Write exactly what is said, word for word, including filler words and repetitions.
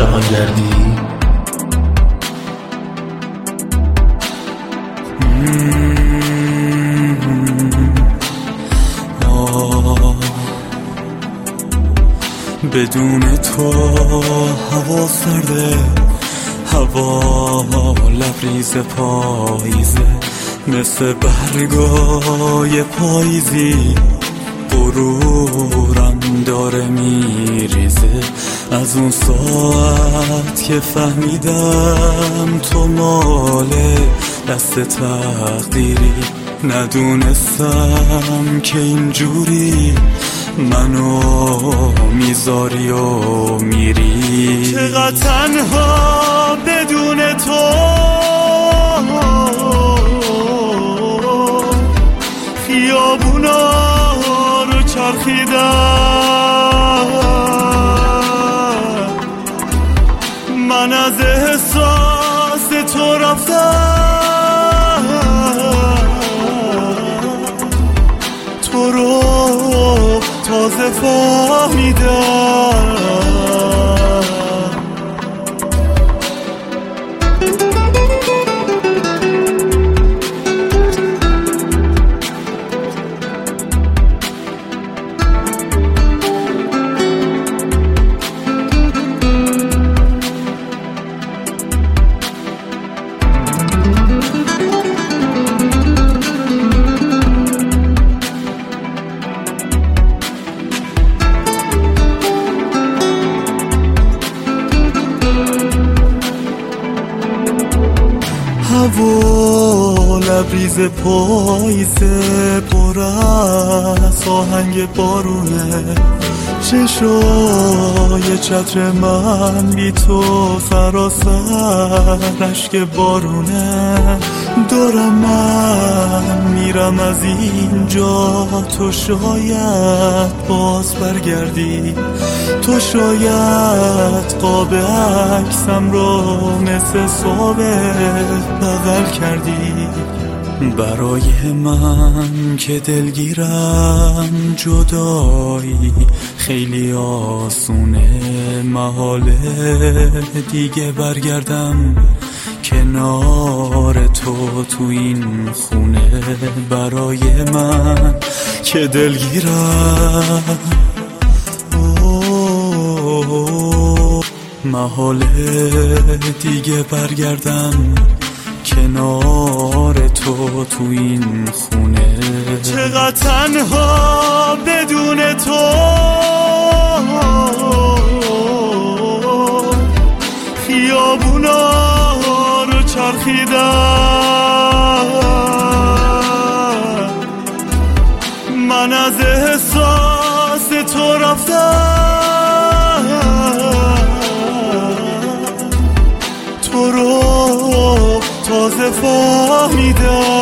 عاشقان گردی. بدون تو هوا سرده، هوا لبریز پاییزه، مثل برگای پاییزی غرورم داره میریزه. از اون ساعت که فهمیدم تو مال دست تقدیری، ندونستم که اینجوری منو میذاری و میری. چقدر تنها بدون تو، خیابونا رو چرخیدم، من از احساس تو رفتم، تو رو تازه فهمیدم. هوا لبریز پاییزه، پر از آهنگ بارونه، چشای چتر من بی تو سراسر اشک بارونه. دارم من میرم از اینجا، تو شاید باز برگردی، تو شاید قاب عکسم رو مثل ثابت بغل کردی. برای من که دلگیرم جدایی خیلی آسونه، محاله دیگه برگردم کنار تو تو این خونه. برای من که دلگیرم محاله دیگه برگردم کنار تو تو این خونه. چقدر تنها بدون تو، خیابونا رو چرخیدم، من از احساس تو رفتم، تو رو تازه فهمیدم.